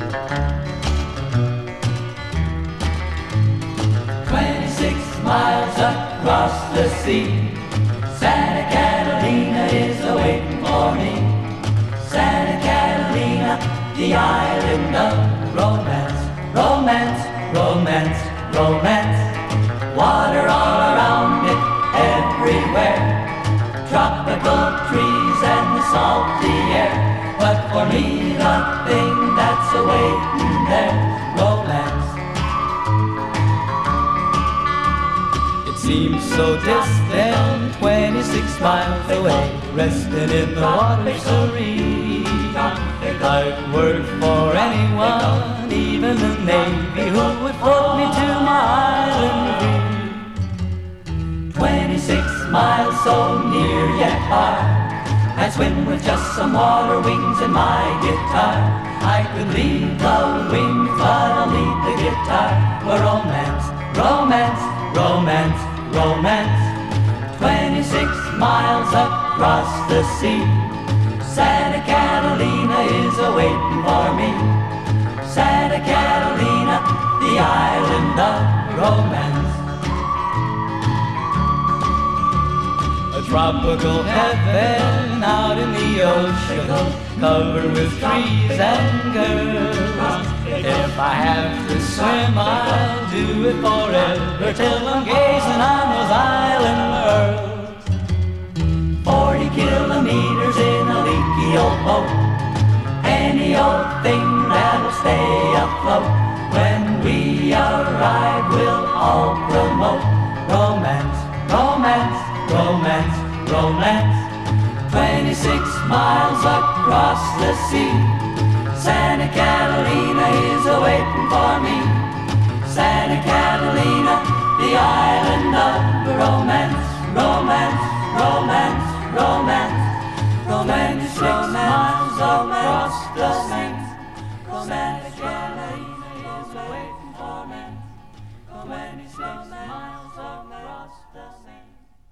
Miles across the sea, Santa Catalina is awaiting for me. Santa Catalina, the island of romance, romance, romance, romance. Water all around it, everywhere, tropical trees and the salty air. But for me, the thing that's awaiting there, romance. Seems so distant, 26 miles away, resting in the water serene. I'd work for anyone, even the Navy, who would float me to my island free. 26 miles so near yet far, I swim with just some water wings and my guitar. I could leave the wings, but I'll leave the guitar for romance, romance, romance, romance. 26 miles across the sea, Santa Catalina is awaiting for me. Santa Catalina, the island of romance. A tropical heaven out in the ocean, covered with trees and girls. If I have to swim, I'll do it forever, till I'm gazing on those island worlds. 40 kilometers in a leaky old boat, any old thing that'll stay afloat. When we arrive, we'll all promote romance, romance, romance, romance. 26 miles across the sea, Santa Catalina is awaiting for me. Santa Catalina, the island of romance, romance, romance, romance, romance. 26 miles across the sea.